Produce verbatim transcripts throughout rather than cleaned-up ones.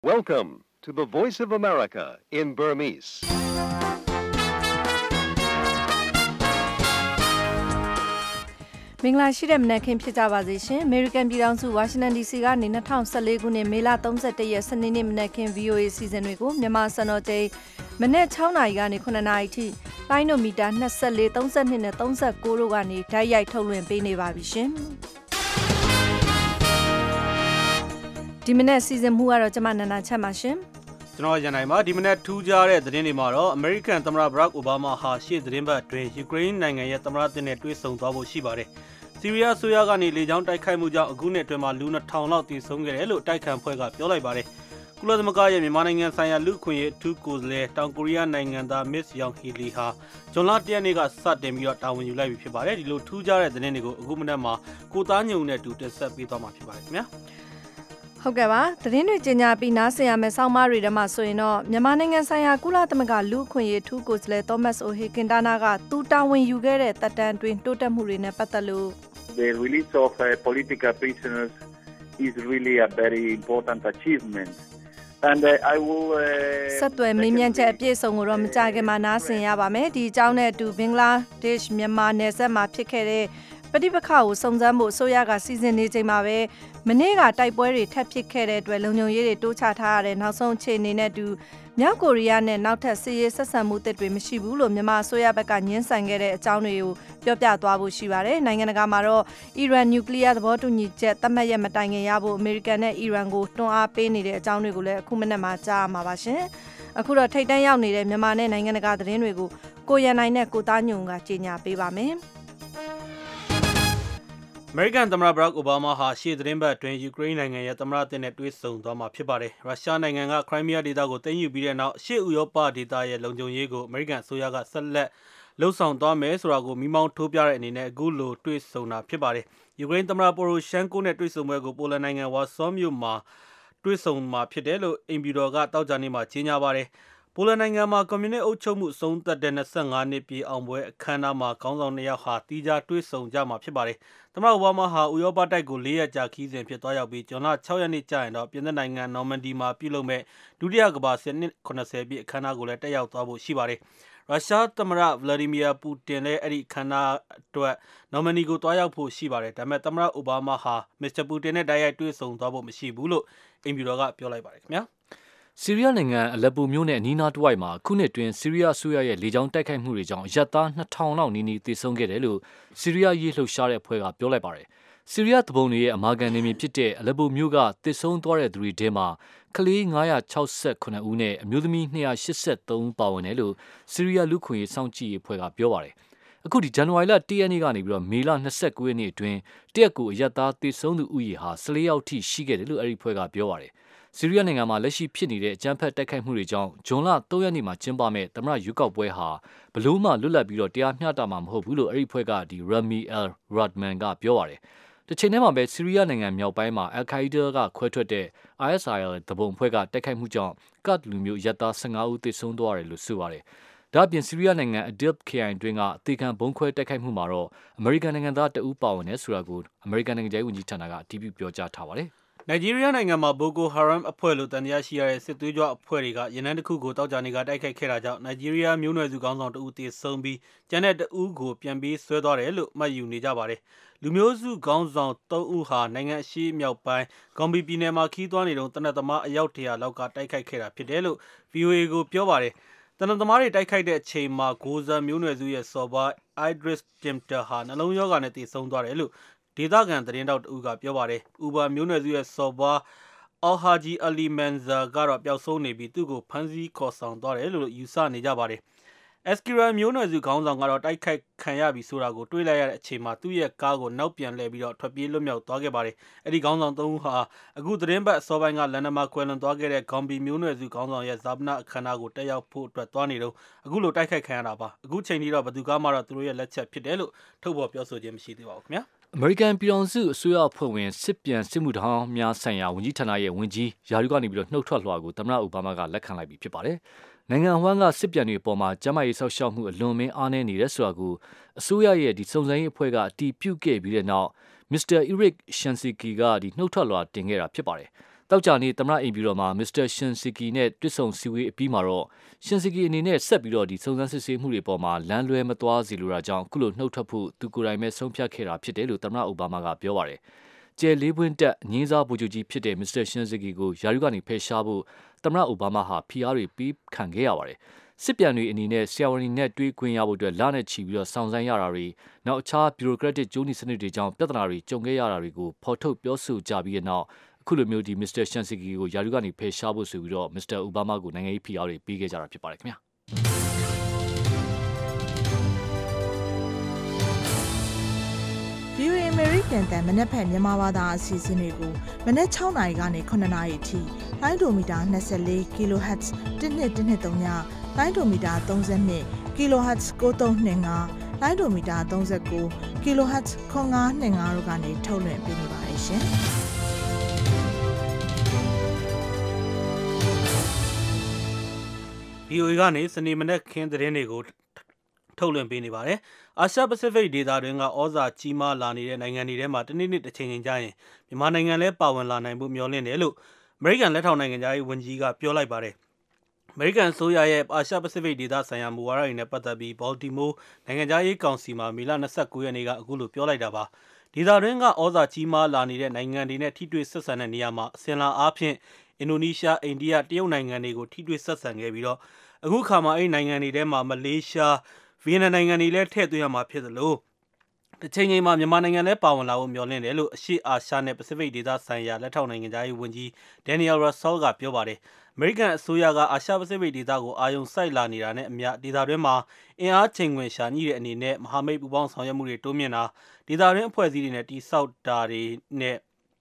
Welcome to the Voice of America in Burmese. ။မင်္ဂလာရှိတဲ့မနက်ခင်းဖြစ်ကြပါစေရှင်။ American ပြည်ထောင်စု Washington ဒီ စီ ကနေ၂၀၁၄ခုနှစ်မေလ၃၁ရက်စနေနေ့မနက်ခင်း V O A စီစဉ်တွေကိုမြန်မာစံတော်ချိန်မနက်၆နာရီကနေ၇နာရီထိလိုင်းနိုမီတာ၂၄ ၃၂နဲ့၃၉တို့ကနေဓာတ်ရိုက်ထုတ်လွှင့်ပေးနေပါပြီရှင်။ဒီမနက်စီစဉ်မှုကတော့ကျမနန္ဒာချက်ပါရှင်။ကျွန်တော်ရန်နိုင်ပါဒီမနေ့ထူးခြားတဲ့သတင်းတွေမှာတော့ American သမ္မတ Barack Obama ဟာရှေ့သတင်းပတ်အတွင်း Ukraine နိုင်ငံရဲ့သမ္မတတင်နဲ့တွေ့ဆုံသွားဖို့ရှိပါတယ်။ဆီးရီးယားဆိုရကနေလေကြောင်းတိုက်ခိုက်မှုကြောင့်အခုနှစ်အတွင်းမှာလူနှစ်ထောင်လောက်သေဆုံးခဲ့တယ်လို့တိုက်ခိုက်ဖွဲ့ကပြောလိုက်ပါတယ်။ကုလသမဂ္ဂရဲ့မြန်မာနိုင်ငံဆိုင်ရာလူ့အခွင့်အရေးအထူးကိုယ်စားလှယ်တောင်ကိုရီးယားနိုင်ငံသား Miss Young Hee Lee ဟာဇွန်လ၁ရက်နေ့ကစတင်ပြီးတော့တာဝန်ယူလိုက်ပြီဖြစ်ပါတယ်။ဒီလိုထူးခြားတဲ့သတင်းတွေကိုအခုမနေ့မှာကိုသားညုံနဲ့တူတက်ဆက်ပေးသွားမှာဖြစ်ပါတယ်ခင်ဗျာ။ဟုတ်ကဲ့ပါသတင်းတွေကြီးညာပြီးနားဆင်ရမယ်ဆောင်းပါးတွေထဲမှာဆိုရင်တော့မြန်မာနိုင်ငံဆိုင်ရာကုလသမဂ္ဂလူ့အခွင့်အရေးထူးကိုယ်စားလှယ် Thomas O'Hickentana ကသူတာဝန်ယူခဲ့တဲ့တပ်တန်းတွင်တိုးတက်မှုတွေနဲ့ပတ်သက်လို့ The release of uh, political prisoners is really a very important achievement and uh, I will ဆက်သွယ်မင်းမြန်ချက်အပြည့်အစုံကိုတော့မကြခင်မှာနားဆင်ရပါမယ်ဒီအကြောင်းနဲ့အတူဘင်္ဂလားဒေ့ရှ်မြန်မာနယ်စပ်မှာဖြစ်ခဲ့တဲ့ပဋိပက္ခကိုစုံစမ်းဖို့အစိုးရကစီစဉ်နေချိန်မှာပဲမနေ့ကတိုက်ပွဲတွေထပ်ဖြစ်ခဲ့တဲ့အတွက်လုံခြုံရေးတွေတိုးချထားရတဲ့နောက်ဆုံးအခြေအနေနဲ့တူမြောက်ကိုရီးယားနဲ့နောက်ထပ်စစ်ရေးဆက်ဆံမှုတွေမရှိဘူးလို့မြန်မာအစိုးရဘက်ကညှင်းဆန်ခဲ့တဲ့အကြောင်းတွေကိုပြောပြသွားဖို့ရှိပါတယ်။နိုင်ငံတကာမှာတော့အီရန်နျူကလ িয়ার သဘောတူညီချက်သတ်မှတ်ရမတိုင်ခင်ရဖို့အမေရိကန်နဲ့အီရန်ကိုတွန်းအားပေးနေတဲ့အကြောင်းတွေကိုလည်းအခုမနေ့မှကြားရမှာပါရှင်။အခုတော့ထိပ်တန်းရောက်နေတဲ့မြန်မာနဲ့နိုင်ငံတကာသတင်းတွေကိုကိုရန်နိုင်နဲ့ကိုသားညုံကကြေညာပေးပါမယ်။ American သမ္မတ Barack Obama ဟာရှေ့သတင်းပတ်အတွင်း Ukraine နိုင်ငံရဲ့သမ္မတတင်နဲ့တွေ့ဆုံသွားမှာဖြစ်ပါတယ်။ရုရှားနိုင်ငံက Crimea ဒေသကိုသိမ်းယူပြီးတဲ့နောက်ရှေ့ဥရောပဒေသရဲ့လုံခြုံရေးကို American အစိုးရကဆက်လက်လှုပ်ဆောင်သွားမယ်ဆိုတာကိုမိမောင်းထိုးပြတဲ့အနေနဲ့အခုလိုတွေ့ဆုံတာဖြစ်ပါတယ်။ Ukraine သမ္မတ Poroshenko နဲ့တွေ့ဆုံပွဲကိုပိုလန်နိုင်ငံဝါဆောမြို့မှာတွေ့ဆုံမှာဖြစ်တယ်လို့အိမ်ဖြူတော်ကတောက်ကြနေမှာကြေညာပါတယ်။ပိုလန်နိုင်ငံမှာကွန်မြူနစ်အုပ်ချုပ်မှုအဆုံးသတ်တဲ့၂၅နှစ်ပြည့်အောင်ပွဲအခမ်းအနားမှာခေါင်းဆောင်နှစ်ယောက်ဟာတီးခြားတွေ့ဆုံကြမှာဖြစ်ပါတယ်။သမ္မတအိုဘားမားဟာဥရောပတိုက်ကိုလေးရက်ကြာခီးစဉ်ဖြစ်သွားရောက်ပြီးဇွန်လ၆ရက်နေ့ကျရင်တော့ပြင်သစ်နိုင်ငံနော်မန်ဒီမှာပြုလုပ်မဲ့ဒုတိယကမ္ဘာစစ်နှစ်၇၀ပြည့်အခမ်းအနားကိုလည်းတက်ရောက်သွားဖို့ရှိပါတယ်။ရုရှားသမ္မတဗလာဒီမီယာပူတင်လည်းအဲ့ဒီအခမ်းအနားအတွက်နော်မန်ဒီကိုတွားရောက်ဖို့ရှိပါတယ်။ဒါပေမဲ့သမ္မတအိုဘားမားဟာမစ္စတာပူတင်နဲ့တိုက်ရိုက်တွေ့ဆုံသွားဖို့မရှိဘူးလို့အိမ်ဖြူတော်ကပြောလိုက်ပါတယ်ခင်ဗျာ။ဆီးရီးယားနိုင်ငံအလက်ပိုမြို့နယ်အနီးနားတစ်ဝိုက်မှာခုနှစ်တွင်ဆီးရီးယားအစိုးရရဲ့လေကြောင်းတိုက်ခိုက်မှုတွေကြောင့်ရပ်သားနှစ်ထောင်လောက်နီးနီးသေဆုံးခဲ့တယ်လို့ဆီးရီးယားရေးလှုပ်ရှားတဲ့အဖွဲ့ကပြောလိုက်ပါတယ်။ဆီးရီးယားတပုံတွေရဲ့အမာခံနေမြေဖြစ်တဲ့အလက်ပိုမြို့ကသေဆုံးသွားတဲ့သူတွေထဲမှာကလေး၅၆၈ဦးနဲ့အမျိုးသမီး၂၈၃ဦးပါဝင်တယ်လို့ဆီးရီးယားလူခွင့်ရေးစောင့်ကြည့်ရေးအဖွဲ့ကပြောပါတယ်။အခုဒီဇန်နဝါရီလ၁ရက်နေ့ကနေပြီးတော့မေလ၂၉ရက်နေ့အတွင်းတရက်ကိုအရပ်သားသေဆုံးသူဥယျာဟာ၁၄ယောက်ထိရှိခဲ့တယ်လို့အဲ့ဒီအဖွဲ့ကပြောပါတယ်။ဆီးရီးယားနိုင်ငံမှာလက်ရှိဖြစ်နေတဲ့အကြမ်းဖက်တိုက်ခိုက်မှုတွေကြောင့်ဇွန်လ၃ရက်နေ့မှာကျင်းပမဲ့သမ္မတရွေးကောက်ပွဲဟာဘလို့မှလွတ်လပ်ပြီးတော့တရားမျှတမှာမဟုတ်ဘူးလို့အဲ့ဒီဖွဲ့ကဒီ Rami al-Radman ကပြောပါတယ်။တစ်ချိန်တည်းမှာပဲဆီးရီးယားနိုင်ငံမြောက်ပိုင်းမှာ Al-Qaeda ကခွဲထွက်တဲ့ I S I L တပုံဖွဲ့ကတိုက်ခိုက်မှုကြောင့်ကတ်လူမျိုးရပ်သား၁၅ဦးသေဆုံးသွားတယ်လို့ဆိုပါတယ်။ဒါ့အပြင်ဆီးရီးယားနိုင်ငံ Idlib ခရိုင်တွင်းကအသေးခံဘုံခွဲတိုက်ခိုက်မှုမှာတော့အမေရိကန်နိုင်ငံသားတဦးပါဝင်တယ်ဆိုတာကိုအမေရိကန်နိုင်ငံခြားရေးဝန်ကြီးဌာနကအတည်ပြုပြောကြားထားပါတယ်။နိုင်ဂျီးရီးယားနိုင်ငံမှာ Boko Haram အဖွဲ့လို့တန်တရားရှိရတဲ့စစ်သွေးကြွအဖွဲ့တွေကရန်တန်းတစ်ခုကိုတောက်ကြနေကတိုက်ခိုက်ခဲ့တာကြောင့်နိုင်ဂျီးရီးယားမျိုးနွယ်စုခေါင်းဆောင်တဦးသေဆုံးပြီးကျန်တဲ့တဦးကိုပြန်ပြီးဆွဲသွားတယ်လို့မှတ်ယူနေကြပါတယ်။လူမျိုးစုခေါင်းဆောင်၃ဦးဟာနိုင်ငံအရှေ့မြောက်ပိုင်းဂွမ်ဘီပြည်နယ်မှာခီးသွားနေတုန်းတနက်သမားအယောက်၁၀၀လောက်ကတိုက်ခိုက်ခဲ့တာဖြစ်တယ်လို့ V O A ကိုပြောပါတယ်။တနက်သမားတွေတိုက်ခိုက်တဲ့အချိန်မှာဂိုဇာမျိုးနွယ်စုရဲ့စော်ဘွား Idris Timter ဟာနှလုံးရောဂါနဲ့သေဆုံးသွားတယ်လို့ဒေသခံသတင်းတောက်တဦးကပြောပါတယ်။ဥဘာမျိုးနွယ်စုရဲ့စော်ဘွားအော်ဟာဂျီအလီမန်ဇာကတော့ပျောက်ဆုံးနေပြီးသူ့ကိုဖမ်းဆီးခေါ်ဆောင်သွားတယ်လို့ယူဆနေကြပါတယ်။ Eskira မျိုးနွယ်စုခေါင်းဆောင်ကတော့တိုက်ခိုက်ခံရပြီဆိုတာကိုတွေးလိုက်ရတဲ့အချိန်မှာသူ့ရဲ့ကားကိုနောက်ပြန်လှည့်ပြီးတော့ထွက်ပြေးလွတ်မြောက်သွားခဲ့ပါတယ်။အဲဒီခေါင်းဆောင်သုံးဦးဟာအခုသတင်းပတ်အစောပိုင်းကလန်ဒန်မှာကွယ်လွန်သွားခဲ့တဲ့ဂွမ်ဘီမျိုးနွယ်စုခေါင်းဆောင်ရဲ့ဇာပနာအခမ်းအနားကိုတက်ရောက်ဖို့အတွက်သွားနေတော့အခုလိုတိုက်ခိုက်ခံရတာပါ။အခုချိန်ထိတော့ဘယ်သူကမှတော့သူတို့ရဲ့လက်ချက်ဖြစ်တယ်လို့ထုတ်ဖော်ပြောဆိုခြင်းမရှိသေးပါဘူးခင်ဗျာ။အမေရိကန်ပြည်ထောင်စုအစိုးရအဖွဲ့ဝင်စစ်ပြန်စစ်မှုထမ်းများဆိုင်ရာဝန်ကြီးဌာနရဲ့ဝန်ကြီးယာရုကနေပြီးတော့နှုတ်ထွက်လွှာကိုသမ္မတအိုဘားမားကလက်ခံလိုက်ပြီဖြစ်ပါတယ်။နိုင်ငံအဝန်းကစစ်ပြန်တွေအပေါ်မှာကျန်းမာရေးဆောက်ရှောက်မှုအလွန်မင်းအားနည်းနေတယ်ဆိုတာကိုအစိုးရရဲ့ဒီစုံစမ်းရေးအဖွဲ့ကအတည်ပြုခဲ့ပြီးတဲ့နောက်မစ္စတာ Eric Shansicky ကဒီနှုတ်ထွက်လွှာတင်ခဲ့တာဖြစ်ပါတယ်။တောက်ကြနေ့သမရအိမ်ပြည်တော်မှာမစ္စတာရှင်စီကီနဲ့တွေ့ဆုံစည်းဝေးအပြီးမှာတော့ရှင်စီကီအနေနဲ့ဆက်ပြီးတော့ဒီစုံစမ်းစစ်ဆေးမှုတွေပေါ်မှာလမ်းလွဲမသွားစီလိုတာကြောင့်အခုလိုနှုတ်ထွက်ဖို့သူကိုယ်တိုင်ပဲဆုံးဖြတ်ခဲ့တာဖြစ်တယ်လို့သမရအိုဘားမားကပြောပါတယ်ကျဲလေးပွင့်တက်ငင်းစားဗိုလ်ချုပ်ကြီးဖြစ်တဲ့မစ္စတာရှင်စီကီကိုယာရုကနေဖယ်ရှားဖို့သမရအိုဘားမားဟာဖိအားတွေပြီးခံခဲ့ရပါတယ်စစ်ပြန်တွေအနေနဲ့ဆီယာဝနီနဲ့တွေးခွင့်ရဖို့အတွက်လနဲ့ချီပြီးတော့စောင့်ဆိုင်းရတာတွေနောက်အခြားဘီရိုကရက်တစ်ဂျိုးနီစနစ်တွေကြောင့်ပြဿနာတွေကြုံခဲ့ရတာတွေကိုဖော်ထုတ်ပြောဆိုကြပြီးတဲ့နောက်အခုလိုမျိုးဒီမစ္စတာရှန်စီကီကိုယာရုကနေဖယ်ရှားဖို့ဆိုပြီးတော့မစ္စတာအိုဘားမားကိုနိုင်ငံရေးဖိအားတွေပေးခဲ့ကြတာဖြစ်ပါတယ်ခင်ဗျာဗီအိုအေ American တန်မနက်ဖြန်မြန်မာဘာသာအစီအစဉ်တွေကိုမနက်၆နာရီကနေခုနှစ်နာရီအထိလိုင်းဒိုမီတာ24 kilohertz တစ်နှစ်တစ်နှစ်သုံးညလိုင်းဒိုမီတာ32 kilohertz 9325လိုင်းဒိုမီတာ39 kilohertz 9525တို့ကနေထုတ်လွှင့်ပေးနေပါတယ်ရှင်။ဗီအိုအေ ကနေစနေမနက်ခင်းသတင်းတွေကိုထုတ်လွှင့်ပေးနေပါတယ်။အာရှပစိဖိတ်ဒေသတွင်းကဩဇာကြီးမားလာနေတဲ့နိုင်ငံတွေထဲမှာတနေ့နေ့တစ်ချိန်ချိန်ကျရင်မြန်မာနိုင်ငံလည်းပါဝင်လာနိုင်ဖို့မျှော်လင့်တယ်လို့အမေရိကန်လက်ထောက်နိုင်ငံသားရေးဝန်ကြီးကပြောလိုက်ပါတယ်။အမေရိကန်အစိုးရရဲ့အာရှပစိဖိတ်ဒေသဆိုင်ရာမူဝါဒတွေနဲ့ပတ်သက်ပြီးဘော်တီမိုးနိုင်ငံသားရေးကောင်စီမှာမေလ၂၉ရက်နေ့ကအခုလိုပြောလိုက်တာပါ။ဒေသတွင်းကဩဇာကြီးမားလာနေတဲ့နိုင်ငံတွေနဲ့ထိတွေ့ဆက်ဆံတဲ့နေရာမှာအစဉ်လာအားဖြင့်အင်ဒိုနီးရှားအိန္ဒိယတရုတ်နိုင်ငံတွေကိုထိတွေ့ဆက်ဆံခဲ့ပြီးတော့အခုခါမှာအဲ့နိုင်ငံတွေထဲမှာမလေးရှားဗီယက်နမ်နိုင်ငံတွေလည်းထည့်သွင်းရမှာဖြစ်သလိုတစ်ချိန်ချိန်မှာမြန်မာနိုင်ငံလည်းပါဝင်လာဖို့မျှော်လင့်တယ်လို့အရှေ့အာရှနဲ့ပစိဖိတ်ဒေသဆိုင်ရာလက်ထောက်နိုင်ငံသားရေးဝန်ကြီးဒန်နီယယ် ရပ်ဆဲလ်ကပြောပါတယ်။အမေရိကန်အစိုးရကအာရှပစိဖိတ်ဒေသကိုအာရုံစိုက်လာနေတာနဲ့အမျှဒေသတွင်းမှာအင်အားချိန်ခွင်ရှာညှိတဲ့အနေနဲ့မဟာမိတ်ပူးပေါင်းဆောင်ရွက်မှုတွေတိုးမြင့်တာဒေသတွင်းအဖွဲ့အစည်းတွေနဲ့တိစောက်တာတွေနဲ့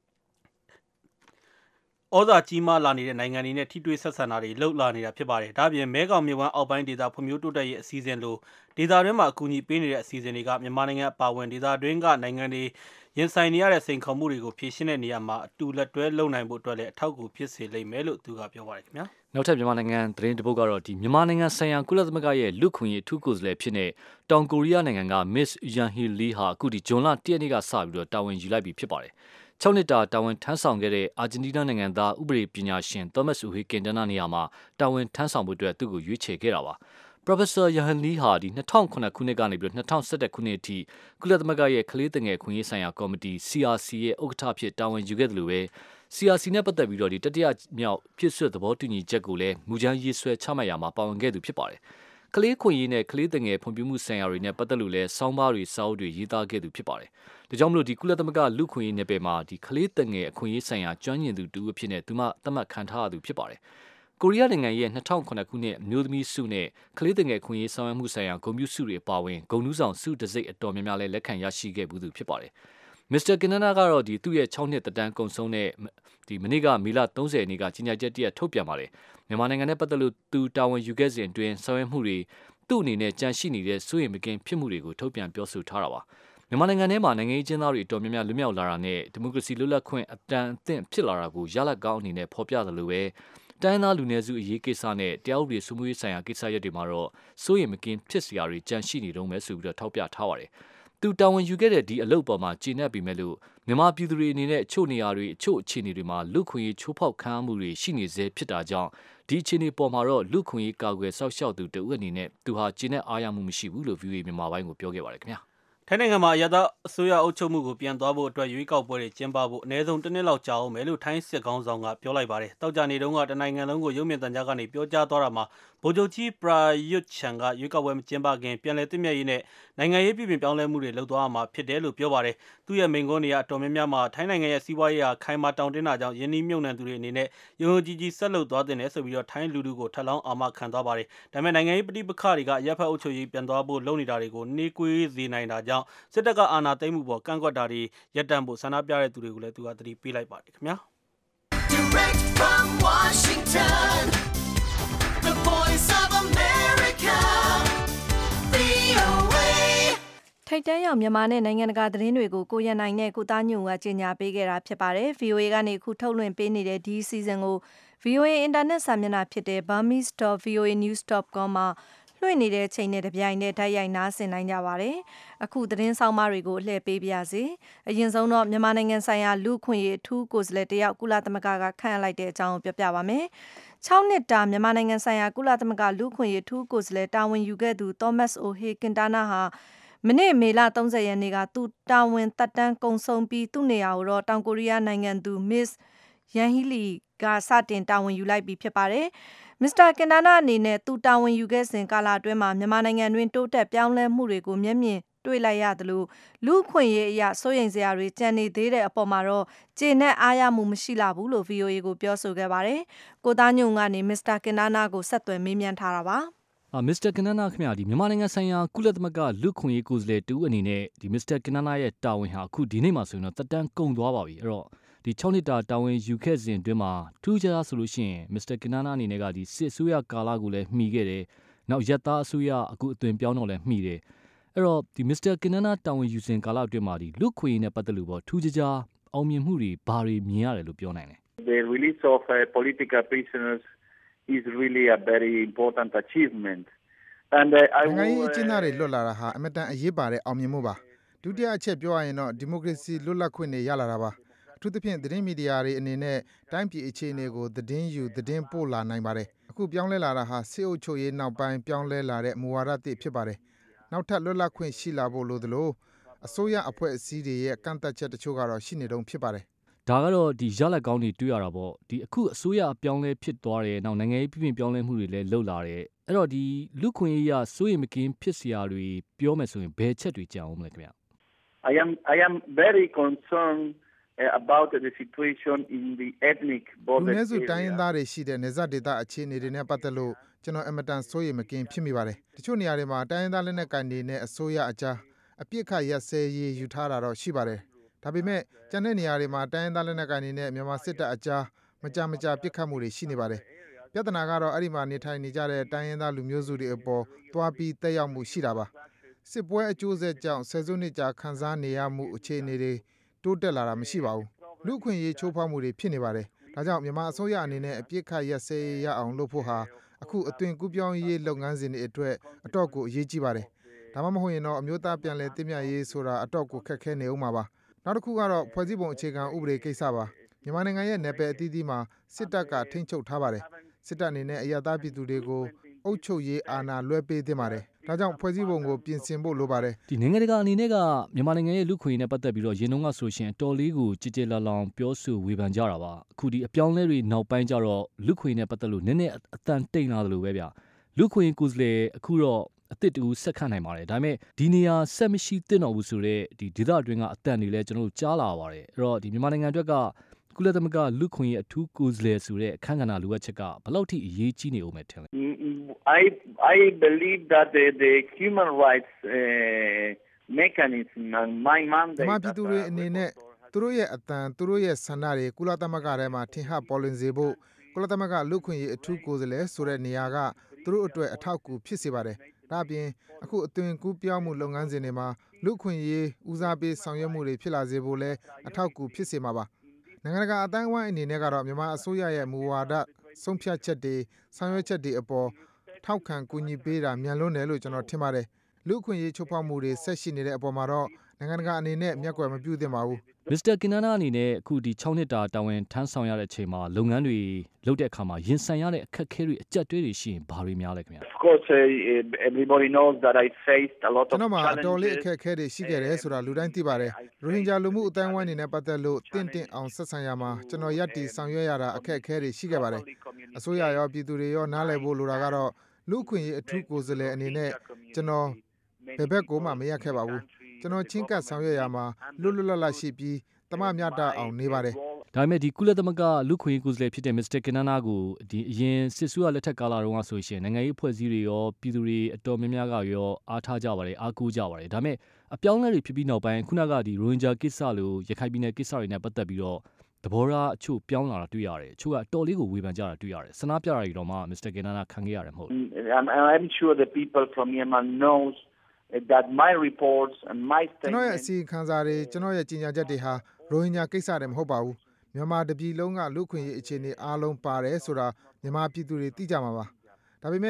ဩဇာကြီးမားလာနေတဲ့နိုင်ငံတွေနဲ့ထိတွေ့ဆက်ဆံတာတွေလှုပ်လာနေတာဖြစ်ပါတယ်။ဒါ့အပြင်မဲခေါင်မြစ်ဝှမ်းအောက်ပိုင်းဒေသဖွံ့ဖြိုးတိုးတက်ရေးအစီအစဉ်လိုဒေသတွင်းမှာအကူအညီပေးနေတဲ့အစီအစဉ်တွေကမြန်မာနိုင်ငံအပါအဝင်ဒေသတွင်းကနိုင်ငံတွေရင်ဆိုင်နေရတဲ့စိန်ခေါ်မှုတွေကိုဖြေရှင်းတဲ့နေရာမှာအတူလက်တွဲလုပ်နိုင်ဖို့အတွက်လည်းအထောက်အကူဖြစ်စေလိမ့်မယ်လို့သူကပြောပါတယ်ခင်ဗျာ။နောက်ထပ်မြန်မာနိုင်ငံသတင်းတစ်ပုဒ်ကတော့ဒီမြန်မာနိုင်ငံဆိုင်ရာကုလသမဂ္ဂရဲ့လူခွင့်ရေးအထူးကိုယ်စားလှယ်ဖြစ်တဲ့တောင်ကိုရီးယားနိုင်ငံက Miss Yang Hee Lee ဟာအခုဒီဇွန်လ၁ရက်နေ့ကစပြီးတော့တာဝန်ယူလိုက်ပြီဖြစ်ပါတယ်။၆နှစ်တာတာဝန်ထမ်းဆောင်ခဲ့တဲ့အာဂျင်တီးနားနိုင်ငံသားဥပဒေပညာရှင်သောမတ်စ် ဦးဟေးကင်တနာနေရာမှာတာဝန်ထမ်းဆောင်ဖို့အတွက်သူ့ကိုရွေးချယ်ခဲ့တာပါ။ Professor Yang Hee Lee ဟာဒီ၂၀၀၇ခုနှစ်ကနေပြီးတော့၂၀၁၁ခုနှစ်အထိကုလသမဂ္ဂရဲ့ကလေးသူငယ်ခွင့်ရေးဆိုင်ရာကော်မတီ C R C ရဲ့ဥက္ကဋ္ဌဖြစ်တာဝန်ယူခဲ့တယ်လို့ပဲ C R C နဲ့ပတ်သက်ပြီးတော့ဒီတတိယမြောက်ဖြစ်ဆွသဘောတူညီချက်ကိုလည်းမူကြမ်းရေးဆွဲချမှတ်ရမှာပါဝင်ခဲ့သူဖြစ်ပါတယ်။ကလေးခွင့်ရေးနဲ့ကလေးတငယ်ဖွံ့ဖြိုးမှုဆိုင်ရာတွေနဲ့ပတ်သက်လို့လဲစောင်းပါးတွေစာအုပ်တွေရေးသားခဲ့သူဖြစ်ပါတယ်။ဒါကြောင့်မလို့ဒီကုလသမဂ္ဂလူခွင့်ရေးနယ်ပယ်မှာဒီကလေးတငယ်အခွင့်အရေးဆိုင်ရာကျွမ်းကျင်သူတူအဖြစ်နဲ့သူမှသတ်မှတ်ခံထားရသူဖြစ်ပါတယ်။ကိုရီးယားနိုင်ငံရဲ့၂၀၀၇ခုနှစ်အမျိုးသမီးစုနဲ့ကလေးတငယ်ခွင့်ရေးဆောင်ရွက်မှုဆိုင်ရာဂုဏ်ပြုဆုတွေအပါအဝင်ဂုဏ်ထူးဆောင်ဆုတစ်စိတ်အတော်များများလဲလက်ခံရရှိခဲ့ဘူးသူဖြစ်ပါတယ်။ မစ္စတာကင်နနာကတော့ဒီသူ့ရဲ့၆နှစ်သက်တမ်းကုန်ဆုံးတဲ့ဒီမနေ့ကမေလ၃၀ရက်နေ့ကကြီးညာချက်တရက်ထုတ်ပြန်ပါတယ်။မြန်မာနိုင်ငံနဲ့ပတ်သက်လို့သူတာဝန်ယူခဲ့စဉ်အတွင်းဆောင်ရွက်မှုတွေသူ့အနေနဲ့ကြန့်ရှိနေတဲ့စိုးရိမ်မကင်းဖြစ်မှုတွေကိုထုတ်ပြန်ပြောဆိုထားတာပါမြန်မာနိုင်ငံထဲမှာနိုင်ငံရေးကျင်းသားတွေအတော်များများလွတ်မြောက်လာတာနဲ့ဒီမိုကရေစီလွတ်လပ်ခွင့်အတန်အသင့်ဖြစ်လာတာကိုရလဒ်ကောင်းအနေနဲ့ဖော်ပြသလိုပဲတိုင်းသားလူနည်းစုအရေးကိစ္စနဲ့တရားဥပဒေစိုးမိုးရေးဆိုင်ရာကိစ္စရပ်တွေမှာတော့စိုးရိမ်မကင်းဖြစ်စရာတွေကြန့်ရှိနေတော့မယ်ဆိုပြီးတော့ထောက်ပြထားပါတယ်သူတာဝန်ယူခဲ့တဲ့ဒီအလုပ်ပေါ်မှာကျေနပ်ပြီးမဲ့လို့မြန်မာပြည်သူတွေအနေနဲ့အချို့နေရာတွေအချို့အခြေအနေတွေမှာလူခွင့်ရေးချိုးဖောက်ခံမှုတွေရှိနေစေဖြစ်တာကြောင့်ဒီအခြေအနေပေါ်မှာတော့လူခွင့်ရေးကာကွယ်စောင့်ရှောက်သူတဦးအနေနဲ့သူဟာကျေနပ်အားရမှုမရှိဘူးလို့ ဗီအိုအေ မြန်မာပိုင်းကိုပြောခဲ့ပါတယ်ခင်ဗျာထိုင်းနိုင်ငံမှာအရသာအစိုးရအုပ်ချုပ်မှုကိုပြန်သွားဖို့အတွက်ရွေးကောက်ပွဲတွေကျင်းပဖို့အနည်းဆုံးတစ်နှစ်လောက်ကြာအောင်မယ်လို့ထိုင်းစစ်ကောင်ဆောင်ကပြောလိုက်ပါတယ်။တောက်ကြနေတုန်းကတနိုင်ငံလုံးကိုရုပ်မြင်သံကြားကနေပြောကြားသွားတာမှာဗိုလ်ချုပ်ကြီးပရာယွတ်ချန်ကရွေးကောက်ပွဲမကျင်းပခင်ပြန်လည်သင့်မြတ်ရေးနဲ့နိုင်ငံရေးပြည်ပြင်ပြောင်းလဲမှုတွေလုပ်သွားမှာဖြစ်တယ်လို့ပြောပါတယ်။သူ့ရဲ့မိန့်ခွန်းတွေကအတော်များများမှာထိုင်းနိုင်ငံရဲ့စီးပွားရေးဟာခိုင်မာတောင့်တင်းတာကြောင့်ယင်းနှိမ့်မြုံနှံသူတွေအနေနဲ့ယုံကြည်ကြည်ဆက်လုပ်သွားတဲ့နယ်ဆိုပြီးတော့ထိုင်းလူထုကိုထပ်လောင်းအာမခံသွားပါတယ်။ဒါပေမဲ့နိုင်ငံရေးပဋိပက္ခတွေကရပ်ဖက်အုပ်ချုပ်ရေးပြန်သွားဖို့လုပ်နေတာတွေကိုနှေးကွေးစေနိုင်တာကြောင့်စစ်တပ်ကအာဏာသိမ်းမှုပေါ်ကန့်ကွက်တာတွေရပ်တန့်ဖို့ဆန္ဒပြတဲ့သူတွေကိုလည်းသူကသတိပေးလိုက်ပါတယ်ခင်ဗျာ Direct from Washington The Voice of America V O A ထိတ်တန့်ရောက်မြန်မာနဲ့နိုင်ငံတကာသတင်းတွေကိုကိုရန်နိုင်နဲ့ကိုသားညုံကကြီးညာပေးခဲ့တာဖြစ်ပါတယ် V O A ကနေခုထုတ်လွှင့်ပေးနေတဲ့ဒီစီဇန်ကို V O A အင်တာနက်စာမျက်နှာဖြစ်တဲ့ burmese dot v o a news dot com မှာလွှင့်နေတဲ့ချိန်နဲ့တပြိုင်တည်းဓာတ်ရိုက်နားဆင်နိုင်ကြပါတယ်။အခုသတင်းဆောင်မတွေကိုလှည့်ပေးပါရစေ။အရင်ဆုံးတော့မြန်မာနိုင်ငံဆိုင်ရာလူ့ခွင့်ရေးအထူးကိုယ်စားလှယ်တယောက်ကုလသမဂ္ဂကခန့်အပ်လိုက်တဲ့အကြောင်းကိုပြောပြပါမယ်။၆နှစ်တာမြန်မာနိုင်ငံဆိုင်ရာကုလသမဂ္ဂလူ့ခွင့်ရေးအထူးကိုယ်စားလှယ်တာဝန်ယူခဲ့သူ Thomas O'Hay Quintana ဟာမနေ့မေလ၃၀ရက်နေ့ကသူတာဝန်သက်တမ်းကုန်ဆုံးပြီးသူ့နေရာကိုတော့တောင်ကိုရီးယားနိုင်ငံသူ Miss Yang Hee-lee ကစတင်တာဝန်ယူလိုက်ပြီဖြစ်ပါတယ်။ မစ္စတာကင်တာနာအနေနဲ့သူတာဝန်ယူခဲ့စဉ်ကာလအတွင်းမှာမြန်မာနိုင်ငံတွင်တိုးတက်ပြောင်းလဲမှုတွေကိုမျက်မြင်တွေ့လိုက်ရသလိုလူ့အခွင့်အရေးအရစိုးရိမ်စရာတွေကြံနေသေးတဲ့အပေါ်မှာတော့ကျေနပ်အားရမှုမရှိလှဘူးလို့ ဗွီအိုအေကိုပြောဆိုခဲ့ပါတယ်။ကိုသားညုံကနေမစ္စတာကင်တာနာကိုဆက်သွယ်မေးမြန်းထားတာပါ။မစ္စတာကင်နာနာခင်ဗျာဒီမြန်မာနိုင်ငံဆိုင်ရာကုလသမဂ္ဂလူ့ခွင့်ရေးကိုယ်စားလှယ်တူအနေနဲ့ဒီမစ္စတာကင်နာနာရဲ့တာဝန်ဟာအခုဒီနေ့မှဆိုရင်တော့တက်တန်းကုန်သွားပါပြီ။အဲ့တော့ဒီ၆နှစ်တာတာဝန်ယူခဲ့စဉ်အတွင်းမှာထူးခြားဆိုလို့ရှိရင်မစ္စတာကင်နာနာအနေနဲ့ကဒီစစ်အစိုးရကာလကိုလည်းမှီခဲ့တယ်။နောက်ရက်သားအစိုးရအခုအသွင်ပြောင်းတော့လည်းမှီတယ်။အဲ့တော့ဒီမစ္စတာကင်နာနာတာဝန်ယူစဉ်ကာလအတွင်းမှာဒီလူ့ခွင့်ရေးနဲ့ပတ်သက်လို့ပေါ့ထူးခြားအောင်မြင်မှုတွေဘာတွေမြင်ရတယ်လို့ပြောနိုင်လဲ The release of uh, political prisoners is really a very important achievement. And uh, I နိုင်ငံရေးအကျဉ်းသားတွေလွတ်လာတာဟာအမတန်အရေးပါတဲ့အောင်မြင်မှုပါဒုတိယအချက်ပြောရရင်တော့ဒီမိုကရေစီလွတ်လပ်ခွင့်တွေရလာတာပါအထူးသဖြင့်သတင်းမီဒီယာတွေအနေနဲ့တိုင်းပြည်အခြေအနေကိုသတင်းယူသတင်းပို့လာနိုင်ပါတယ်အခုပြောင်းလဲလာတာဟာစစ်အုပ်ချုပ်ရေးနောက်ပိုင်းပြောင်းလဲလာတဲ့မူဝါဒသစ်ဖြစ်ပါတယ်နောက်ထပ်လွတ်လပ်ခွင့်ရှိလာဖို့လိုသလိုအစိုးရအဖွဲ့အစည်းတွေရဲ့ကန့်သတ်ချက်တချို့ကတော့ရှိနေတုန်းဖြစ်ပါတယ်ဒါကတော့ဒီရလက်ကောင်းတွေတွေ့ရတာပေါ့ဒီအခုအစိုးရအပြောင်းလဲဖြစ်သွားတယ်နောက်နိုင်ငံရေးပြည်ပြင်ပြောင်းလဲမှုတွေလည်းလှုပ်လာတယ်အဲ့တော့ဒီလူခွင့်ရေးရစိုးရိမ်မကင်းဖြစ်စရာတွေပြောမယ်ဆိုရင်ဘယ်ချက်တွေကြံအောင်မလဲခင်ဗျ I am I am very concerned uh, about the situation in the ethnic border area လူနည်းစုတိုင်းရင်းသားတွေရှိတဲ့နေဇက်ဒေသအခြေအနေတွေနဲ့ပတ်သက်လို့ကျွန်တော်အမတန်စိုးရိမ်မကင်းဖြစ်မိပါတယ်တချို့နေရာတွေမှာတိုင်းရင်းသားလက်နက်ကိုင်တွေနဲ့အစိုးရအကြားအပြစ်ခတ်ရက်စဲရေးယူထားတာတော့ရှိပါတယ်ဒါပေမဲ့ကျန်တဲ့နေရာတွေမှာတိုင်းရင်းသားလက်နက်ကိုင်တွေနဲ့မြန်မာစစ်တပ်အကြားမကြမကြာပြစ်ခတ်မှုတွေရှိနေပါတယ်ပြဿနာကတော့အဲ့ဒီမှာနေထိုင်နေကြတဲ့တိုင်းရင်းသားလူမျိုးစုတွေအပေါ်သွားပြီးတက်ရောက်မှုရှိတာပါစစ်ပွဲအကျိုးဆက်ကြောင့်ဆယ်စုနှစ်ကြာခံစားနေရမှုအခြေအနေတွေတိုးတက်လာတာမရှိပါဘူးလူ့အခွင့်အရေးချိုးဖောက်မှုတွေဖြစ်နေပါတယ်ဒါကြောင့်မြန်မာအစိုးရအနေနဲ့အပြစ်ခတ်ရက်စဲရအောင်လုပ်ဖို့ဟာအခုအသွင်ကူးပြောင်းရေးလုပ်ငန်းစဉ်တွေအတွက်အတော့ကိုအရေးကြီးပါတယ်ဒါမှမဟုတ်ရင်တော့အမျိုးသားပြန်လည်တည်မြဲရေးဆိုတာအတော့ကိုခက်ခဲနေဦးမှာပါနောက်တစ်ခုကတော့ဖွဲ့စည်းပုံအခြေခံဥပဒေကိစ္စပါမြန်မာနိုင်ငံရဲ့နယ်ပယ်အသီးသီးမှာစစ်တပ်ကထိန်းချုပ်ထားပါတယ်စစ်တပ်အနေနဲ့အရသာပြည်သူတွေကိုအုပ်ချုပ်ရေးအာဏာလွှဲပေးသင့်ပါတယ်ဒါကြောင့်ဖွဲ့စည်းပုံကိုပြင်ဆင်ဖို့လိုပါတယ်ဒီနိုင်ငံတကာအနေနဲ့ကမြန်မာနိုင်ငံရဲ့လူခွင့်ရေးနဲ့ပတ်သက်ပြီးတော့ရင်းနှုန်းကဆိုရှင်အတော်လေးကိုကြည်ကြည်လလောင်ပြောဆိုဝေဖန်ကြတာပါအခုဒီအပြောင်းလဲတွေနောက်ပိုင်းကျတော့လူခွင့်ရေးနဲ့ပတ်သက်လို့နည်းနည်းအတန်တိတ်လာတယ်လို့ပဲဗျလူခွင့်ရေးကိုယ်စားလှယ်အခုတော့အစ်တူဆက်ခန့်နိုင်ပါတယ်ဒါပေမဲ့ဒီနေရာဆက်မရှိသင့်တော်ဘူးဆိုတော့ဒီဒေသအတွင်းကအတန်တွေလည်းကျွန်တော်တို့ကြားလာပါတယ်အဲ့တော့ဒီမြန်မာနိုင်ငံအတွက်ကကုလသမဂ္ဂလူခွင့်ရေးအထူးကိုယ်စားလှယ်ဆိုတဲ့အခမ်းကဏ္ဍလိုအပ်ချက်ကဘယ်လောက်ထိအရေးကြီးနေဦးမယ်ထင်လဲ I I believe that the the human rights uh, mechanism and my mandate မြန်မာပြည်သူတွေအနေနဲ့သူတို့ရဲ့အတန်သူတို့ရဲ့ဆန္ဒတွေကုလသမဂ္ဂထဲမှာထင်ဟပ်ပေါ်လွင်စေဖို့ကုလသမဂ္ဂလူခွင့်ရေးအထူးကိုယ်စားလှယ်ဆိုတဲ့နေရာကသူတို့အတွက်အထောက်အကူဖြစ်စေပါတယ်ဒါအပြင်အခုအသွင်ကူးပြောင်းမှုလုပ်ငန်းစဉ်တွေမှာလူခွင့်ရေးဦးစားပေးဆောင်ရွက်မှုတွေဖြစ်လာစေဖို့လဲအထောက်အကူဖြစ်စေမှာပါနိုင်ငံတကာအတိုင်းအဝိုင်းအနေနဲ့ကတော့မြန်မာအစိုးရရဲ့မူဝါဒဆုံးဖြတ်ချက်တွေဆောင်ရွက်ချက်တွေအပေါ်ထောက်ခံကူညီပေးတာမြန်လွန်းတယ်လို့ကျွန်တော်ထင်ပါတယ်လူခွင့်ရေးချုပ်ဖောက်မှုတွေဆက်ရှိနေတဲ့အပေါ်မှာတော့နိုင်ငံတကာအနေနဲ့မျက်ကွယ်မပြုသင့်ပါဘူးမစ္စတာကင်နာနာအနေနဲ့အခုဒီ၆နှစ်တာတာဝန်ထမ်းဆောင်ရတဲ့အချိန်မှာလုပ်ငန်းတွေလုပ်တဲ့အခါမှာရင်ဆိုင်ရတဲ့အခက်အခဲတွေအကြက်တွေးတွေရှိရင်ဘာတွေများလဲခင်ဗျာ Of course uh, everybody knows that I faced a lot of ကျွန်တော်မှာအတော်လေး challenges အခက်အခဲတွေရှိခဲ့တယ်ဆိုတာလူတိုင်းသိပါတယ်ရိုဟင်ဂျာလူမှုအတိုင်းအဝိုင်းနေနဲ့ပတ်သက်လို့တင့်တင့်အောင်ဆက်ဆံရမှာကျွန်တော်ရက်တီဆောင်ရွက်ရတာအခက်အခဲတွေရှိခဲ့ပါတယ်အစိုးရရောပြည်သူတွေရောနားလည်ဖို့လိုတာကတော့လူခွင့်ရေးအထူးကိုယ်စားလှယ်အနေနဲ့ကျွန်တော်ဘယ်ဘက်ကိုမှမရက်ခဲ့ပါဘူးကျွန်တော်ချင်းကပ်ဆောင်ရွက်ရမှာလွတ်လွတ်လပ်လပ်ရှိပြီးတမမျှတအောင်နေပါတယ်ဒါပေမဲ့ဒီကုလသမဂ္ဂလူခွင့်ရေးကိုယ်စားလှယ်ဖြစ်တဲ့မစ္စတာကင်နာနာကိုဒီအရင်စစ်ဆူရလက်ထက်ကာလတုန်းကဆိုရှင်နိုင်ငံရေးဖွဲ့စည်းတွေရောပြည်သူတွေအတော်များများကရောအားထားကြပါတယ်အားကိုးကြပါတယ်ဒါပေမဲ့အပြောင်းလဲတွေဖြစ်ပြီးနောက်ပိုင်းခုနကဒီရိုဟင်ဂျာကိစ္စလိုရခိုင်ပြည်နယ်ကိစ္စတွေနဲ့ပတ်သက်ပြီးတော့သဘောထားအချို့ပြောင်းလာတာတွေ့ရတယ်အချို့ကအတော်လေးကိုဝေဖန်ကြတာတွေ့ရတယ်ဆန္ဒပြတာတွေတော့မှမစ္စတာကင်နာနာခံခဲ့ရတယ်မဟုတ်ဘူး I'm I'm sure the people from Myanmar knows that my reports and my ကျွန်တော်ရဲ့အ statements စီအခံစာတွေကျွန်တော်ရဲ့ကြေညာချက်တွေဟာရိုဟင်ဂျာကိစ္စတွေမဟုတ်ပါဘူးမြန်မာတပြည်လုံးကလူခွင့်ရေးအခြေအနေအားလုံးပါတယ်ဆိုတာမြန်မာပြည်သူတွေသိကြမှာပါဒါပေမဲ့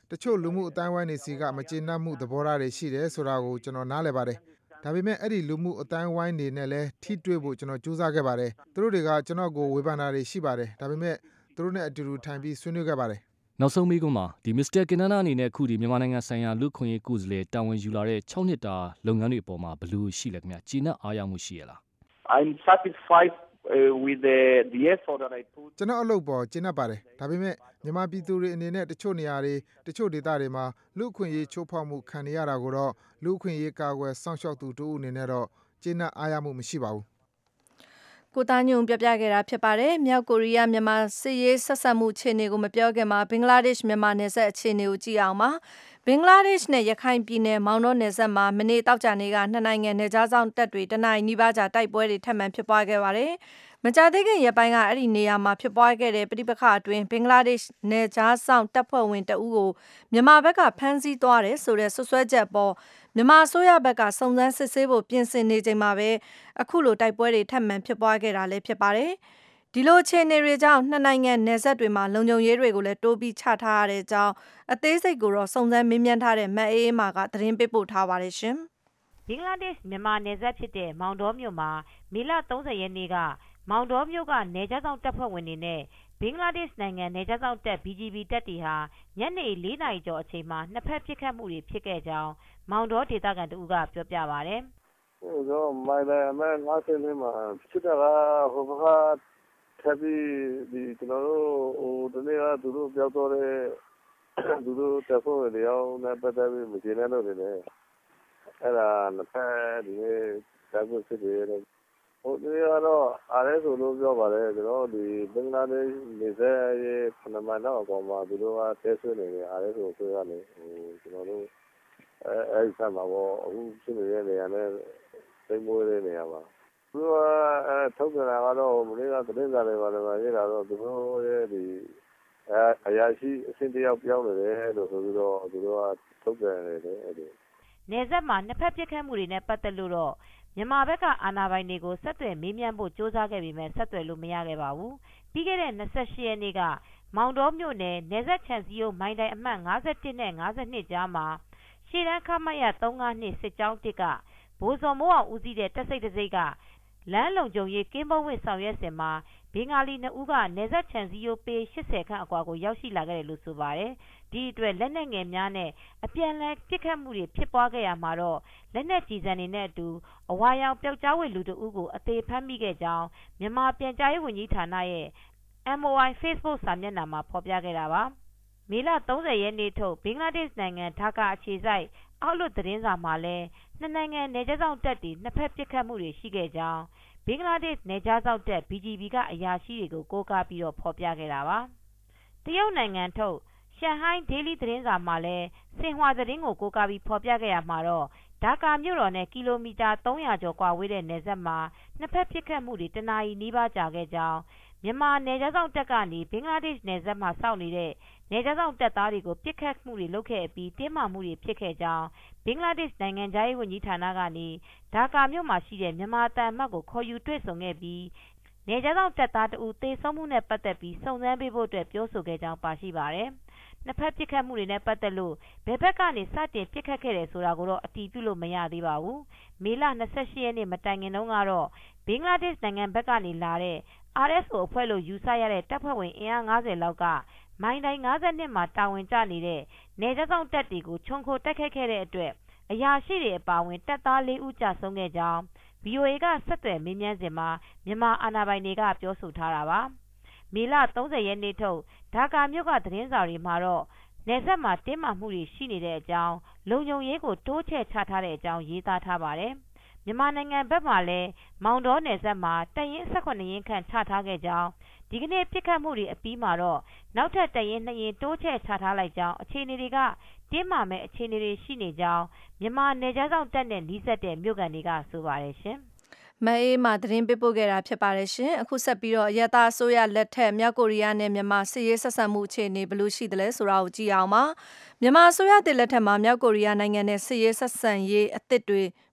တချို့လူမှုအတိုင်းဝိုင်းနေစီကမကျေနပ်မှုသဘောထားတွေရှိတယ်ဆိုတာကိုကျွန်တော်နားလည်ပါတယ်ဒါပေမဲ့အဲ့ဒီလူမှုအတိုင်းဝိုင်းနေနဲ့လဲထိတွေ့ဖို့ကျွန်တော်ကြိုးစားခဲ့ပါတယ်သူတို့တွေကကျွန်တော်ကိုဝေဖန်တာတွေရှိပါတယ်ဒါပေမဲ့သူတို့နဲ့အတူတူထိုင်ပြီးဆွေးနွေးခဲ့ပါတယ်နောက်ဆုံးမိကုန်းမှာဒီမစ္စတာကင်နနာအနေနဲ့အခုဒီမြန်မာနိုင်ငံဆိုင်ရာလူခွင့်ရေးကုစလေတာဝန်ယူလာတဲ့၆နှစ်တာလုပ်ငန်းတွေအပေါ်မှာဘယ်လိုရှိလဲခင်ဗျာကြီးနဲ့အားရမှုရှိရလား I'm satisfied uh, with the the effort that I put ကျွန်တော်အလုပ်ပေါ်ကျင်း납ပါတယ်ဒါပေမဲ့မြန်မာပြည်သူတွေအနေနဲ့တချို့နေရာတွေတချို့ဒေသတွေမှာလူခွင့်ရေးချိုးဖောက်မှုခံနေရတာကိုတော့လူခွင့်ရေးကာကွယ်စောင့်ရှောက်သူတို့အနေနဲ့တော့ကျင်း납အားရမှုမရှိပါဘူးကိုသားညုံပြပြခဲ့တာဖြစ်ပါတယ်မြောက်ကိုရီးယားမြန်မာစစ်ရေးဆက်ဆံမှုအခြေအနေကိုမပြောခင်မှာဘင်္ဂလားဒေ့ရှ်မြန်မာနယ်စပ်အခြေအနေကိုကြည့်အောင်ပါဘင်္ဂလားဒေ့ရှ်နဲ့ရခိုင်ပြည်နယ်မောင်တောနယ်စပ်မှာမနေ့တောက်ကြနေ့ကနှစ်နိုင်ငံနယ်ခြားစောင့်တပ်တွေတနင်္လာနေ့နီးပါးကြာတိုက်ပွဲတွေထပ်မံဖြစ်ပွားခဲ့ပါတယ်မကြာသေးခင်ရက်ပိုင်းကအဲ့ဒီနေရာမှာဖြစ်ပွားခဲ့တဲ့ပဋိပက္ခအတွင်းဘင်္ဂလားဒေ့ရှ်နယ်ခြားစောင့်တပ်ဖွဲ့ဝင်တအုပ်ကိုမြန်မာဘက်ကဖမ်းဆီးသွားတယ်ဆိုတဲ့ဆွဆွဲချက်ပေါ်မြန်မာအစိုးရဘက်ကစုံစမ်းစစ်ဆေးဖို့ပြင်ဆင်နေချိန်မှာပဲအခုလိုတိုက်ပွဲတွေထပ်မံဖြစ်ပွားခဲ့တာလည်းဖြစ်ပါတယ်ဒီလိုအခြေအနေတွေကြောင့်နှစ်နိုင်ငံနယ်စပ်တွေမှာလုံခြုံရေးတွေကိုလည်းတိုးပြီးချထားရတဲ့အကြောင်းအသေးစိတ်ကိုတော့စုံစမ်းမေးမြန်းထားတဲ့မတ်အေးအေးမာကသတင်းပေးပို့ထားပါတယ်ရှင်ဘင်္ဂလားဒေ့ရှ်မြန်မာနယ်စပ်ဖြစ်တဲ့မောင်တောမြို့မှာမေလ၃၀ရက်နေ့ကမောင်တောမြို့ကနယ်ခြားစောင့်တပ်ဖွဲ့ဝင်တွေနဲ့ဘင်္ဂလားဒေ့ရှ်နိုင်ငံနယ်ခြားစောင့်တပ် B G B တပ်တွေဟာညနေလေးနာရီကျော်အချိန်မှာနှစ်ဖက်ပစ်ခတ်မှုတွေဖြစ်ခဲ့ကြောင်းမောင်တောဒေသခံတို့ကပြောပြပါတယ်ဟိုတော့မိုင်တယ်အမဲငါးဆယ်လေးမှာဖြစ်တာကဟိုဘကထပ်ပြီးဒီကျွန်တော်တို့ဟိုတနေ့ကသူတို့ပြောတော့တဲ့သူတို့တပ်ဖွဲ့ဝင်တွေအောင်နဲ့ပတ်သက်ပြီးမကျေနပ်လို့နေတယ်အဲ့ဒါနှစ်ဖက်ဒီတပ်ဖွဲ့စစ်တွေဟိုဒီကတော့အားရဆိုလို့ပြောပါတယ်ကျွန်တော်ဒီဘင်္ဂလားဒေ့ရှ်နေဆက်ရဲ့ခဏမှတော့အပေါ်မှာသူတို့ကတဲဆွေးနေတယ်အားရဆိုဆွေးရတယ်ဟိုကျွန်တော်တို့အဲအဲ့ဆက်မှာပေါ့အခုဖြစ်နေတဲ့နေရာနဲ့သိမွေးတဲ့နေရာမှာသူကအဲထုတ်ကြတာကတော့မင်းကသတင်းစာတွေပါလေရေးတာတော့သူတို့ရဲ့ဒီအဲအရာရှိအဆင့်တယောက်ပြောင်းနေတယ်လို့ဆိုပြီးတော့သူတို့ကထုတ်ကြတယ်အဲ့ဒီနယ်စပ်မှာနှစ်ဖက်ပစ်ခတ်မှုတွေနဲ့ပတ်သက်လို့တော့မြန်မာဘက်ကအာဏာပိုင်တွေကိုဆက်သွယ်မေးမြန်းဖို့စ조사ခဲ့ပေမဲ့ဆက်သွယ်လို့မရခဲ့ပါဘူးပြီးခဲ့တဲ့၂၈ရက်နေ့ကမောင်တောမြို့နယ်နယ်စပ်ခြံစည်းရိုးမိုင်းတိုင်းအမှတ်၅၁နဲ့၅၂ကြားမှာရှေ့တန်းခမရ၃၅၂စစ်ကြောင်းတစ်ကဘိုးစော်မိုးအောင်ဦးစီးတဲ့တပ်စိတ်တစ်စိတ်ကလမ်းလုံခြုံရေးကင်းပုံးဝင်ဆောင်ရွက်စဉ်မှာဘင်္ဂါလီနှစ်ဦးကနယ်စပ်ခြံစည်းရိုးပေ၈၀ခန့်အကွာကိုရောက်ရှိလာခဲ့တယ်လို့ဆိုပါတယ်ဒီအတွက်လက်နက်ငယ်များနဲ့အပြန်အလှန်ပစ်ခတ်မှုတွေဖြစ်ပွားခဲ့ရမှာတော့လက်နက်ကြီးစံတွေနဲ့အတူအဝါရောင်ပျောက်ကြားဝေလူတအုပ်ကိုအသေးဖမ်းမိခဲ့ကြောင်းမြန်မာပြန်ကြားရေးဝန်ကြီးဌာနရဲ့ M O I Facebook စာမျက်နှာမှာဖော်ပြခဲ့တာပါမေလ၃၀ရက်နေ့ထုတ်ဘင်္ဂလားဒေ့ရှ်နိုင်ငံဒါကာအခြေစိုက်အောက်လွတ်သတင်းစာမှာလည်းနှစ်နိုင်ငံနယ်ခြားစောင့်တပ်တွေနှစ်ဖက်ပစ်ခတ်မှုတွေရှိခဲ့ကြောင်းဘင်္ဂလားဒေ့ရှ်နယ်ခြားစောင့်တပ် B G B ကအရာရှိတွေကိုကိုးကားပြီးတော့ဖော်ပြခဲ့တာပါတရုတ်နိုင်ငံထုတ်ရှန်ဟိုင်းဒေးလီသတင်းစာမှာလည်းစင်ဟွာသတင်းကိုကိုးကားပြီးဖော်ပြခဲ့ရမှာတော့ဒါကာမြို့တော်နဲ့ကီလိုမီတာ၃၀၀ကျော်ကွာဝေးတဲ့နယ်စပ်မှာနှစ်ဖက်ပစ်ခတ်မှုတွေတနာရီနီးပါးကြာခဲ့ကြောင်းမြန်မာနယ်ခြားစောင့်တပ်ကနေဘင်္ဂလားဒေ့ရှ်နယ်စပ်မှာစောင့်နေတဲ့နယ်ခြားစောင့်တပ်သားတွေကိုပစ်ခတ်မှုတွေလုပ်ခဲ့ပြီးတင်းမာမှုတွေဖြစ်ခဲ့ကြောင်းဘင်္ဂလားဒေ့ရှ်နိုင်ငံခြားရေးဝန်ကြီးဌာနကနေဒါကာမြို့မှာရှိတဲ့မြန်မာတန်အမတ်ကိုခေါ်ယူတွေ့ဆုံခဲ့ပြီးနယ်ခြားစောင့်တပ်သားတဦးသေဆုံးမှုနဲ့ပတ်သက်ပြီးစုံစမ်းပေးဖို့အတွက်ပြောဆိုခဲ့ကြောင်းပါရှိပါတယ်နှစ်ဖက်ပစ်ခတ်မှုတွေနဲ့ပတ်သက်လို့ဘယ်ဘက်ကနေစတင်ပစ်ခတ်ခဲ့တယ်ဆိုတာကိုတော့အတည်ပြုလို့မရသေးပါဘူးမေလ၂၈ရက်နေ့မတိုင်ခင်တုန်းကတော့ဘင်္ဂလားဒေ့ရှ်နိုင်ငံဘက်ကနေလာတဲ့ R S O အဖွဲ့လို့ယူဆရတဲ့တပ်ဖွဲ့ဝင်အင်အား၅၀လောက်ကမိုင်းတိုင်း၅၂မှာတာဝန်ကျနေတဲ့နယ်ခြားစောင့်တပ်တွေကိုခြုံခိုတိုက်ခိုက်ခဲ့တဲ့အတွက်အရာရှိတွေအပါအဝင်တပ်သား၄ဦးကြာဆုံးခဲ့ကြောင်း V O A ကဆက်သွယ်မေးမြန်းစဉ်မှာမြန်မာအာဏာပိုင်တွေကပြောဆိုထားတာပါမေလ၃၀ရက်နေ့ထုတ်ဒါကာမြို့ကသတင်းစာတွေမှာတော့နယ်စပ်မှာတင်းမာမှုတွေရှိနေတဲ့အကြောင်းလုံခြုံရေးကိုတိုးချဲ့ချထားတဲ့အကြောင်းရေးသားထားပါတယ်မြန်မာနိုင်ငံဘက်မှာလည်းမောင်တောနယ်စပ်မှာတပ်ရင်း၁၇ရင်းခန့်ချထားခဲ့ကြောင်းဒီကနေ့ပစ်ခတ်မှုတွေအပြီးမှာတော့နောက်ထပ်တပ်ရင်း၂ရင်းတိုးချဲ့ချထားလိုက်ကြောင်းအခြေအနေတွေကတင်းမာမဲ့အခြေအနေတွေရှိနေကြောင်းမြန်မာနယ်ခြားစောင့်တပ်နဲ့နှီးစပ်တဲ့မြို့ကန်တွေကဆိုပါတယ်ရှင်မအေးမှာသတင်းပေးပို့ခဲ့တာဖြစ်ပါတယ်ရှင်အခုဆက်ပြီးတော့ရတာအစိုးရလက်ထက်မြောက်ကိုရီးယားနဲ့မြန်မာစစ်ရေးဆက်ဆံမှုအခြေအနေဘယ်လိုရှိသလဲဆိုတာကိုကြည့်အောင်ပါမြန်မာအစိုးရတစ်လက်ထက်မှာမြောက်ကိုရီးယားနိုင်ငံနဲ့စစ်ရေးဆက်ဆံရေးအသစ်တွေ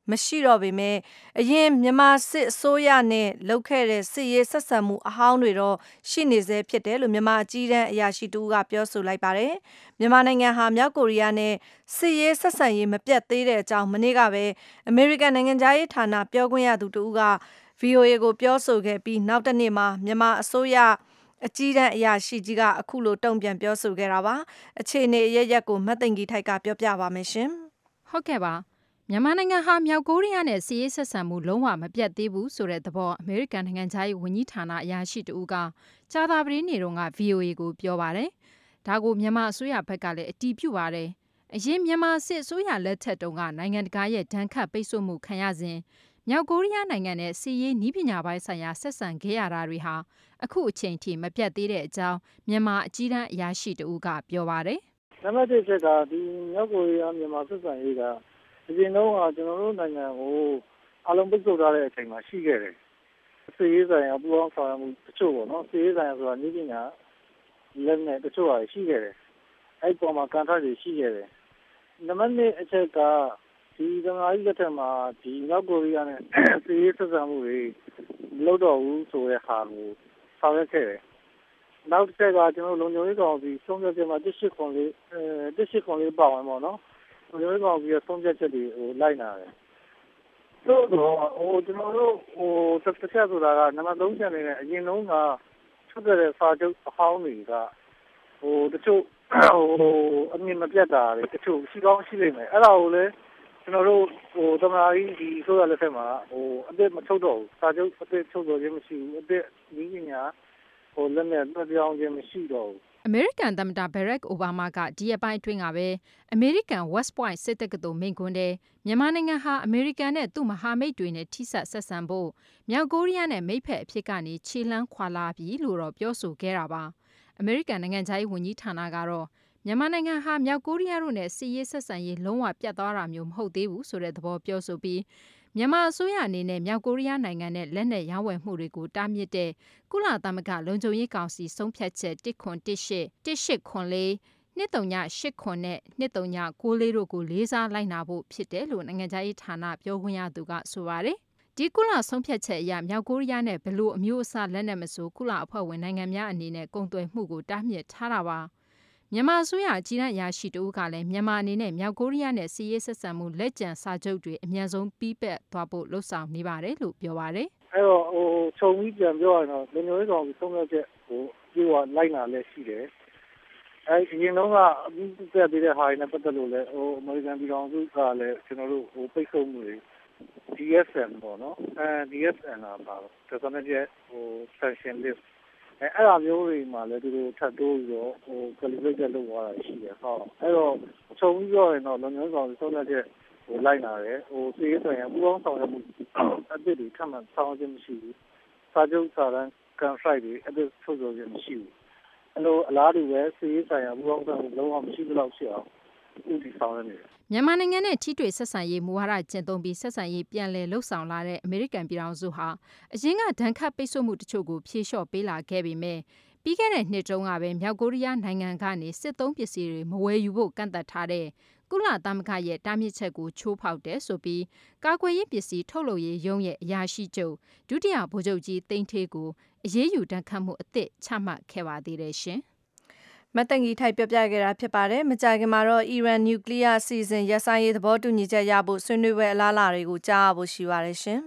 မရှိတော့ပေမဲ့အရင်မြန်မာစစ်အစိုးရနဲ့လုပ်ခဲ့တဲ့စစ်ရေးဆက်ဆံမှုအဟောင်းတွေတော့ရှိနေစေဖြစ်တယ်လို့မြန်မာအကြီးတန်းအရာရှိတူကပြောဆိုလိုက်ပါတယ်မြန်မာနိုင်ငံဟာမြောက်ကိုရီးယားနဲ့စစ်ရေးဆက်ဆံရေးမပြတ်သေးတဲ့အကြောင်းမနေ့ကပဲအမေရိကန်နိုင်ငံသားရေးဌာနပြောခွင့်ရသူတူက ဗီအိုအေ ကိုပြောဆိုခဲ့ပြီးနောက်တစ်နေ့မှာမြန်မာအစိုးရအကြီးတန်းအရာရှိကြီးကအခုလိုတုံ့ပြန်ပြောဆိုခဲ့တာပါအခြေအနေအရရက်ကိုမတ်သိင်္ဂီထိုက်ကပြောပြပါမယ်ရှင်ဟုတ်ကဲ့ပါမြန်မာနိုင်ငံဟာမြောက်ကိုရီးယားနဲ့စစ်ရေးဆက်ဆံမှုလုံးဝမပြတ်သေးဘူးဆိုတဲ့သဘောအမေရိကန်နိုင်ငံသားရေးဝန်ကြီးဌာနအရာရှိတူကကြာသပတေးနေ့တုန်းက ဗီအိုအေ ကိုပြောပါတယ်ဒါကိုမြန်မာအစိုးရဘက်ကလည်းအတည်ပြုပါတယ်အရင်မြန်မာစစ်အစိုးရလက်ထက်တုန်းကနိုင်ငံတကာရဲ့ဒဏ်ခတ်ပိတ်ဆို့မှုခံရစဉ်မြောက်ကိုရီးယားနိုင်ငံနဲ့စစ်ရေးနည်းပညာပိုင်းဆိုင်ရာဆက်ဆံခဲ့ရတာတွေဟာအခုအချိန်ထိမပြတ်သေးတဲ့အကြောင်းမြန်မာအကြီးတန်းအရာရှိတူကပြောပါတယ်။နံပါတ်တစ်ချက်ကဒီမြောက်ကိုရီးယားမြန်မာဆက်ဆံရေးကအရင်တော့ကျွန်တော်တို့နိုင်ငံကိုအလုံးပိတ်ဆို့ထားတဲ့အချိန်မှာရှိခဲ့တယ်။စစ်ရေးဆိုင်ရာပူးပေါင်းဆောင်ရွက်မှုတချို့ပေါ့နော်စစ်ရေးဆိုင်ရာဆိုတာနည်းပညာလက်နဲ့တချို့ဟာရှိခဲ့တယ်။အဲ့ပေါ်မှာကန်ထတွေရှိခဲ့တယ်။နံပါတ်နှစ်အချက်ကဒီသမ္မတကြီးလက်ထက်မှာဒီမြောက်ကိုရီးယားနဲ့စစ်ရေးဆက်ဆံမှုတွေမလုပ်တော့ဘူးဆိုတဲ့ဟာကိုဆောင်ရွက်ခဲ့တယ်။နောက်တစ်ချက်ကကျွန်တော်လုံခြုံရေးကောင်စီဆုံးဖြတ်ချက်မှာတစ်ရှိခွန်လေးအဲတစ်ရှိခွန်လေးပါဝင်ပေါ့နော်။လုံခြုံရေးကောင်စီရဲ့ဆုံးဖြတ်ချက်တွေကိုလိုက်နာတယ်။သို့တော့ဟိုကျွန်တော်တို့ဟိုတစ်ချက်ဆိုတာကနံပါတ်သုံးချက်နေနဲ့အရင်ဆုံးကထုတ်ခဲ့တဲ့စာချုပ်အဟောင်းတွေကဟိုတချို့ဟိုအမြင်မပြတ်တာတွေတချို့ရှိကောင်းရှိလိမ့်မယ်။အဲ့ဒါကိုလည်းကျွန်တော်တို့ဟိုသမ္မတကြီးဒီဆိုရလက်ထက်မှာဟိုအစ်မထုတ်တော့ဘူးစာချုပ်အစ်ထုတ်တော့ခြင်းမရှိဘူးအစ်ဒီပညာဟိုလက်နဲ့တွက်ပြောင်းခြင်းမရှိတော့ဘူးအမေရိကန်သမ္မတဘရက်အိုဘားမားကဒီအပိုင်းအတွင်းကပဲအမေရိကန် West Point စစ်တက္ကသိုလ်မိန့်ခွန်းထဲမြန်မာနိုင်ငံဟာအမေရိကန်နဲ့သူ့မဟာမိတ်တွေနဲ့ထိစပ်ဆက်ဆံဖို့မြောက်ကိုရီးယားနဲ့မိတ်ဖက်အဖြစ်ကနေခြေလှမ်းခွာလာပြီလို့တော့ပြောဆိုခဲ့တာပါအမေရိကန်နိုင်ငံခြားရေးဝန်ကြီးဌာနကတော့မြန်မာနိုင်ငံဟာမြောက်ကိုရီးယားတို့နဲ့စစ်ရေးဆက်ဆံရေးလုံးဝပြတ်သွားတာမျိုးမဟုတ်သေးဘူးဆိုတဲ့သဘောပြောဆိုပြီးမြန်မာအစိုးရအနေနဲ့မြောက်ကိုရီးယားနိုင်ငံနဲ့လက်နက်ရောင်းဝယ်မှုတွေကိုတားမြစ်တဲ့ကုလသမဂ္ဂလုံခြုံရေးကောင်စီဆုံးဖြတ်ချက်တစ်ခွန်တစ်ရှစ်တစ်ရှစ်ခွန်လေးနှစ်တုံညရှစ်ခွန်နဲ့နှစ်တုံညကိုလေးတို့ကိုလေးစားလိုက်နာဖို့ဖြစ်တယ်လို့နိုင်ငံခြားရေးဌာနပြောခွင့်ရသူကဆိုပါတယ်ဒီကုလဆုံးဖြတ်ချက်အရမြောက်ကိုရီးယားနဲ့ဘလို့အမျိုးအစားလက်နက်မဆိုကုလအဖွဲ့ဝင်နိုင်ငံများအနေနဲ့ကုန်သွယ်မှုကိုတားမြစ်ထားတာပါမြန်မာအစိုးရအကြီးတန်းအရာရှိတို့ကလည်းမြန်မာအနေနဲ့မြောက်ကိုရီးယားနဲ့စစ်ရေးဆက်ဆံမှုလက်ကျန်စာချုပ်တွေအများဆုံးပြီးပက်သွားဖို့လှုံ့ဆော်နေပါတယ်လို့ပြောပါတယ်။အဲ့တော့ဟိုခြုံပြီးပြန်ပြောရရင်တော့လူမျိုးရေးကောင်စီသုံးရက်ချက်ဟိုပြေဝလိုက်နာလဲရှိတယ်။အဲ့ဒီရင်တော့ကအပြီးတက်ပြီးတဲ့ဟာတွေနဲ့ပတ်သက်လို့လဲဟိုအမေရိကန်ပြည်ထောင်စုကလည်းကျွန်တော်တို့ဟိုပိတ်ဆို့မှုတွေ D S M ပေါ့နော်အဲ D S M လာပါတော့ဒါဆိုရင်ဟို sanction listအဲအဲ့အမျိုးတွေမှာလည်းသူတို့ထပ်တိုးပြီးတော့ဟို calibrate လုပ်သွားတာရှိတယ်ဟောအဲ့တော့ခြုံပြီးပြောရင်တော့လုံခြုံရေးကောင်စီဆုံးဖြတ်ချက်ဟိုလိုက်နာတယ်ဟိုစီးရေးဆိုင်ရာပူးပေါင်းဆောင်ရွက်မှုအသစ်တွေထပ်မံဆောင်ရွက်ခြင်းမရှိဘူးစာချုပ်စာတမ်း contract တွေအသစ်ထုတ်ဆိုခြင်းမရှိဘူးအဲ့လိုအလားတူပဲစီးရေးဆိုင်ရာပူးပေါင်းဆောင်ရွက်မှုလုံးဝမရှိသလောက်ရှိအောင်ဥတီဆောင်ရွက်နေတယ်မြန်မာနိုင်ငံနဲ့ထိတွေ့ဆက်ဆံရေးမူဝါဒကျင့်သုံးပြီးဆက်ဆံရေးပြန်လည်လှုပ်ဆောင်လာတဲ့အမေရိကန်ပြည်ထောင်စုဟာအရင်ကဒဏ်ခတ်ပိတ်ဆို့မှုတချို့ကိုဖြေလျှော့ပေးလာခဲ့ပေမဲ့ပြီးခဲ့တဲ့နှစ်တုန်းကပဲမြောက်ကိုရီးယားနိုင်ငံကနေစစ်သုံးပစ္စည်းတွေမဝယ်ယူဖို့ကန့်သတ်ထားတဲ့ကုလသမဂ္ဂရဲ့တားမြစ်ချက်ကိုချိုးဖောက်တယ်ဆိုပြီးကာကွယ်ရေးပစ္စည်းထုတ်လုပ်ရေးရုံးရဲ့အရာရှိချုပ်ဒုတိယဗိုလ်ချုပ်ကြီးသိန်းဌေးကိုအရေးယူဒဏ်ခတ်မှုအသစ်ချမှတ်ခဲ့ပါသေးတယ်ရှင်မတန်ကြီးထိုက်ပြပြခဲ့တာဖြစ်ပါတယ်မကြခင်မှာတော့အီရန်နျူကလ িয়ার အစီအစဉ်ရပ်ဆိုင်းရေးသဘောတူညီချက်ရဖို့ဆွေးနွေးပွဲအလားအလာတွေကိုကြားရဖို့ရှိပါတယ်ရှင်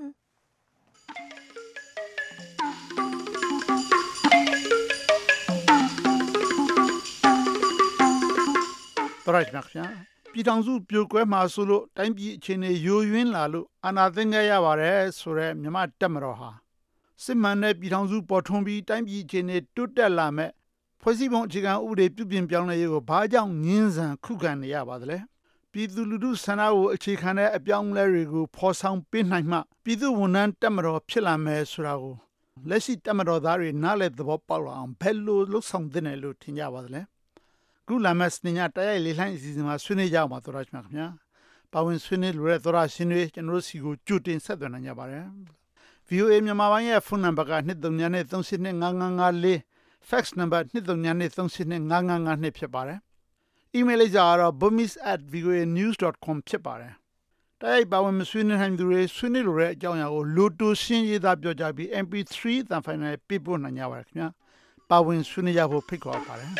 တော်ရရှိမြပြည်ထောင်စုပြိုကွဲမှာဆိုလို့တိုင်းပြည်အခြေအနေယိုယွင်းလာလို့အာဏာသိမ်းခဲ့ရပါတယ်ဆိုတော့မြန်မာတပ်မတော်ဟာစစ်မှန်တဲ့ပြည်ထောင်စုပေါ်ထွန်းပြီးတိုင်းပြည်အခြေအနေတိုးတက်လာမဲ့ဖွဲ့စည်းပုံအခြေခံဥပဒေပြုပြင်ပြောင်းလဲရေးကိုဘာကြောင့်ငင်းဆန်ခုခံနေရပါသလဲပြည်သူလူထုဆန္ဒကိုအခြေခံတဲ့အပြောင်းအလဲတွေကိုဖော်ဆောင်ပေးနိုင်မှပြည်သူဝန်ထမ်းတပ်မတော်ဖြစ်လာမယ်ဆိုတာကိုလက်ရှိတပ်မတော်သားတွေနားလည်သဘောပေါက်လာအောင်ဘယ်လိုလှုပ်ဆောင်သင့်တယ်လို့ထင်ကြပါသလဲခုလာမယ့်စနေညတိုက်ရိုက်လေလှိုင်းအစီအစဉ်မှာဆွေးနွေးကြမှာတော်ရရှိမှာခင်ဗျာပါဝင်ဆွေးနွေးလိုတဲ့တော်ရရှင်တွေကျွန်တော်တို့စီကိုကြိုတင်ဆက်သွင်းနိုင်ကြပါတယ် V O A မြန်မာပိုင်းရဲ့ဖုန်းနံပါတ်ကနှစ်သုံးနဲ့သုံးရှစ်နဲ့ငါးငါးငါးလေး fax numberနှစ်သုံးနဲ့သုံးရှစ်နဲ့ငါးငါးငါးနှစ်ဖြစ်ပါတယ် email လိပ်စာကတော့ burmese at v o a news dot com ဖြစ်ပါတယ်တိုက်ရိုက်ပါဝင်မဆွေးနွေးနိုင်သူတွေဆွေးနွေးလိုတဲ့အကြောင်းအရာကိုလိုတိုရှင်းရေးသားပြောကြပြီး M P three တန်ဖိုင်နယ်ပြပို့နိုင်ကြပါတယ်ခင်ဗျာပါဝင်ဆွေးနွေးကြဖို့ဖိတ်ခေါ်ပါတယ်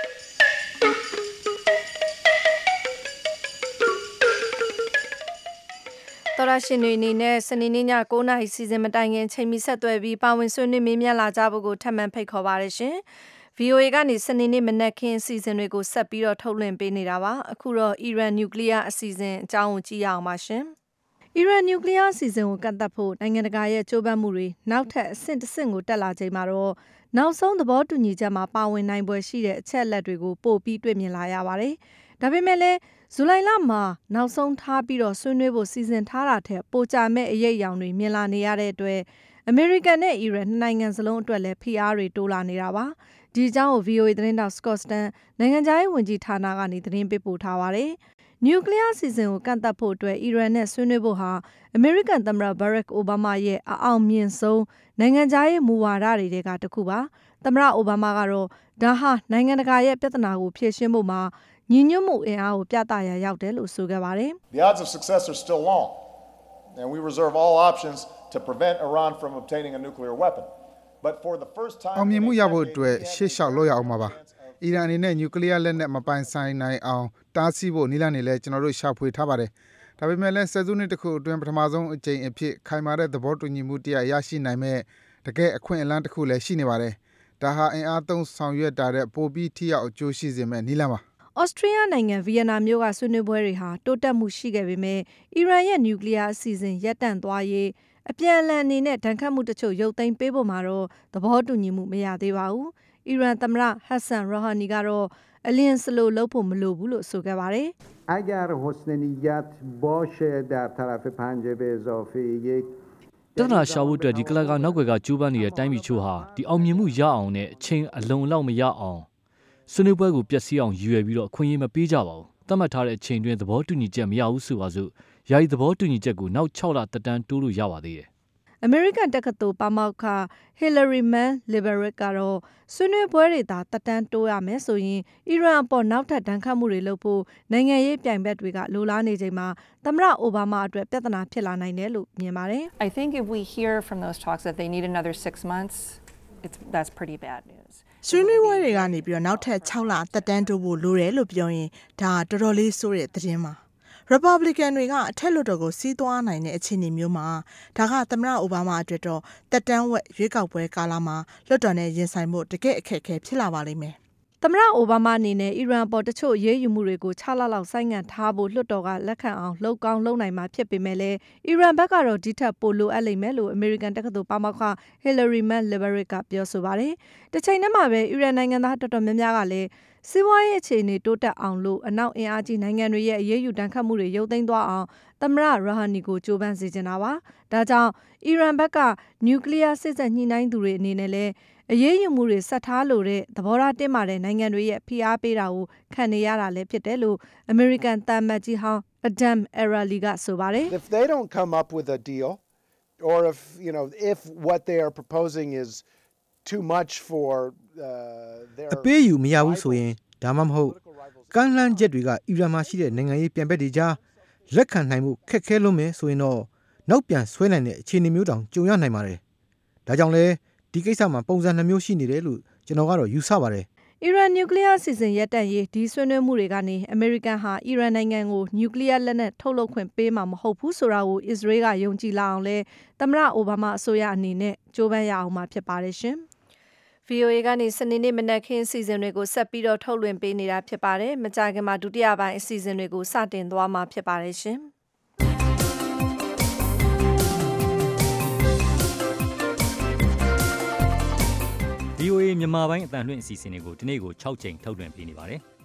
တော်ရရှင်တွေအနေနဲ့စနေနေ့ည9နာရီစီစဉ်မတိုင်ခင်ချိန်မီဆက်သွယ်ပြီးပါဝင်ဆွေးနွေးမေးမြန်းလာကြဖို့ကိုထပ်မံဖိတ်ခေါ်ပါရရှင်။ V O A ကနေစနေနေ့မနက်ခင်းအစီအစဉ်တွေကိုဆက်ပြီးတော့ထုတ်လွှင့်ပေးနေတာပါ။အခုတော့ Iran Nuclear အစီအစဉ်အကြောင်းကိုကြည့်ရအောင်ပါရှင်။ Iran Nuclear အစီအစဉ်ကိုကန့်သတ်ဖို့နိုင်ငံတကာရဲ့ကြိုးပမ်းမှုတွေနောက်ထပ်အဆင့်တစ်ဆင့်ကိုတက်လာချိန်မှာတော့နောက်ဆုံးသဘောတူညီချက်မှာပါဝင်နိုင်ပွဲရှိတဲ့အချက်အလက်တွေကိုပို့ပြီးတွေ့မြင်လာရပါတယ်။ဒါပေမဲ့လည်းဇူလိုင်လမှာနောက်ဆုံးထားပြီးတော့ဆွေးနွေးဖို့စီစဉ်ထားတာထက်ပိုကြမဲ့အရေးအယောင်တွေမြင်လာနေရတဲ့အတွက်အမေရိကန်နဲ့အီရန်နှစ်နိုင်ငံစလုံးအတွက်လည်းဖိအားတွေတိုးလာနေတာပါ။ဒီအကြောင်းကို V O A သတင်းတောက် Scott Stan နိုင်ငံခြားရေးဝန်ကြီးဌာနကနေသတင်းပေးပို့ထားပါတယ်။ နျူကလ িয়ার စီစဉ်ကိုကန့်သတ်ဖို့အတွက်အီရန်နဲ့ဆွေးနွေးဖို့ဟာအမေရိကန်သမ္မတ Barack Obama ရဲ့အအောင်မြင်ဆုံးနိုင်ငံခြားရေးမူဝါဒတွေကတစ်ခုပါ။သမ္မတ Obama ကတော့ဒါဟာနိုင်ငံတကာရဲ့ပြဿနာကိုဖြေရှင်းဖို့မှာညီညွတ်မှုအင်အားကိုပြသရာရောက်တယ်လို့ဆိုခဲ့ပါတယ်။ The odds of success are still long and we reserve all options to prevent Iran from obtaining a nuclear weapon. But for the first time အောင်မြင်မှုရဖို့အတွက်ရှေ့လျှောက်လို့ရအောင်ပါပါ။အီရန်အနေနဲ့နျူကလ িয়ার လက်နက်မပိုင်ဆိုင်နိုင်အောင်တားဆီးဖို့နည်းလမ်းတွေလည်းကျွန်တော်တို့ရှာဖွေထားပါတယ်။ဒါပေမဲ့လည်းဆယ်စုနှစ်တစ်ခုအတွင်းပထမဆုံးအကြိမ်အဖြစ်ခိုင်မာတဲ့သဘောတူညီမှုတရားရရှိနိုင်မဲ့တကယ်အခွင့်အလမ်းတစ်ခုလည်းရှိနေပါတယ်။ဒါဟာအင်အားသုံးဆောင်ရွက်တာတဲ့ပိုပြီးထိရောက်အကျိုးရှိစေမဲ့နည်းလမ်းပါ။ဩစတြေးလျနိုင်ငံဗီယက်နာမြို့ကဆွေးနွေးပွဲတွေဟာတိုးတက်မှုရှိခဲ့ပေမဲ့အီရန်ရဲ့နျူကလ িয়ার အစီအစဉ်ရပ်တန့်သွားရေးအပြန်အလှန်အနေနဲ့ဒဏ်ခတ်မှုတချို့ရုပ်သိမ်းပေးဖို့မှာတော့သဘောတူညီမှုမရသေးပါဘူး။အီရန်သမ္မတဟက်ဆန်ရိုဟာနီကတော့အလင်းစလိုလုပ်ဖို့မလိုဘူးလို့ဆိုခဲ့ပါတယ်။ اگر حسن نیت باشه در طرف پنجه به اضافه یک တဒနာရှာဖို့အတွက်ဒီကလကနောက်ွယ်ကကျိုးပမ်းနေတဲ့တိုင်းပြည်ချို့ဟာဒီအောင်မြင်မှုရအောင်နဲ့အချိန်အလုံးအလောက်မရအောင်ဆွေးနွေးပွဲကိုပျက်စီးအောင်ရည်ရွယ်ပြီးတော့အခွင့်အရေးမပေးကြပါဘူး။သတ်မှတ်ထားတဲ့အချိန်တွင်သဘောတူညီချက်မရဘူးဆိုပါစို့ယာယီသဘောတူညီချက်ကိုနောက်၆လတက်တန်းတိုးလို့ရပါသေးတယ်။အမေရိကန်တက္ကသိုလ်ပါမောက္ခ Hillary Mann Liberic ကတော့ဆွေးနွေးပွဲတွေသာတက်တန်းတိုးရမယ်ဆိုရင်အီရန်အပေါ်နောက်ထပ်ဒဏ်ခတ်မှုတွေလုပ်ဖို့နိုင်ငံရေးပြိုင်ဘက်တွေကလိုလားနေချိန်မှာသမ္မတအိုဘားမားအတွက်ပြဿနာဖြစ်လာနိုင်တယ်လို့မြင်ပါတယ်။ I think if we hear from those talks that they need another six months, it's that's pretty bad news. ဆွေးနွေးပွဲတွေကနေပြီးတော့နောက်ထပ်၆လတက်တန်းတိုးဖို့လိုတယ်လို့ပြောရင်ဒါတော်တော်လေးဆိုးတဲ့သတင်းပါ။ Republican တွေကအထက်လွှတ်တော်ကိုစီးသွားနိုင်တဲ့အခြေအနေမျိုးမှာဒါကသမ္မတအိုဘားမားအတွက်တော့တက်တန်းဝက်ရွေးကောက်ပွဲကာလမှာလွှတ်တော်နဲ့ရင်ဆိုင်ဖို့တကယ့်အခက်အခဲဖြစ်လာပါလိမ့်မယ်။သမ္မတအိုဘားမားအနေနဲ့အီရန်ပေါ်တချို့ရေးယူမှုတွေကို၆လလောက်ဆိုင်းငံ့ထားဖို့လွှတ်တော်ကလက်ခံအောင်လှုပ်ကောင်းလှုပ်နိုင်မှာဖြစ်ပေမဲ့လည်းအီရန်ဘက်ကတော့ဒီထက်ပိုလိုအပ်လိမ့်မယ်လို့အမေရိကန်တက္ကသိုလ်ပါမောက္ခ Hillary Mann Liberic ကပြောဆိုပါတယ်။တစ်ချိန်တည်းမှာပဲအီရန်နိုင်ငံသားတော်တော်များများကလည်းစီးပွားရေးအခြေအနေတိုးတက်အောင်လို့အနောက်အင်အားကြီးနိုင်ငံတွေရဲ့အရေးယူတန်းခတ်မှုတွေရုပ်သိမ်းသွားအောင်သမ္မတရိုဟာနီကိုကြိုးပမ်းစေချင်တာပါ။ဒါကြောင့်အီရန်ဘက်ကနျူကလ িয়ার စစ်ဆက်ညှိနှိုင်းသူတွေအနေနဲ့လည်းအရေးယူမှုတွေဆက်ထားလို့တဲ့သဘောထားတင်းမာတဲ့နိုင်ငံတွေရဲ့ဖိအားပေးတာကိုခံနေရတာလည်းဖြစ်တယ်လို့အမေရိကန်သံအမတ်ကြီးဟောင်း Adam Erali ကဆိုပါတယ်။ If they don't come up with a deal or if you know if what they are proposing is too much for uh, their အပေးယူမရဘူးဆိုရင်ဒါမှမဟုတ်ကန့်လန့်ချက်တွေကအီရန်မှာရှိတဲ့နိုင်ငံရေးပြန်ဘက်တွေကြားလက်ခံနိုင်မှုခက်ခဲလွန်းမယ်ဆိုရင်တော့နောက်ပြန်ဆွဲနိုင်တဲ့အခြေအနေမျိုးတောင်ကြုံရနိုင်ပါတယ်။ဒါကြောင့်လဲဒီကိစ္စမှာပုံစံနှမျိုးရှိနေတယ်လို့ကျွန်တော်ကတော့ယူဆပါတယ်။အီရန်နျူကလ িয়ার စီစဉ်ရပ်တန့်ရေးဒီဆွေးနွေးမှုတွေကနေအမေရိကန်ဟာအီရန်နိုင်ငံကိုနျူကလ িয়ার လက်နက်ထုတ်လုပ်ခွင့်ပေးမှာမဟုတ်ဘူးဆိုတာကိုအစ္စရေးကယုံကြည်လာအောင်လဲသမ္မတအိုဘားမားအစိုးရအနေနဲ့ကြိုးပမ်းရအောင်မှာဖြစ်ပါတယ်ရှင်။ V O A ကနေစနေနေ့မနက်ခင်းအစီအစဉ်တွေကိုဆက်ပြီးတော့ထုတ်လွှင့်ပေးနေတာဖြစ်ပါတယ်။မကြာခင်မှာဒုတိယပိုင်းအစီအစဉ်တွေကိုစတင်သွားမှာဖြစ်ပါတယ်ရှင်။ V O A မြန်မာပိုင်းအတန်လွှင့်အစီအစဉ်တွေကိုဒီနေ့ကို၆ချိန်ထုတ်လွှင့်ပေးနေပါတယ်။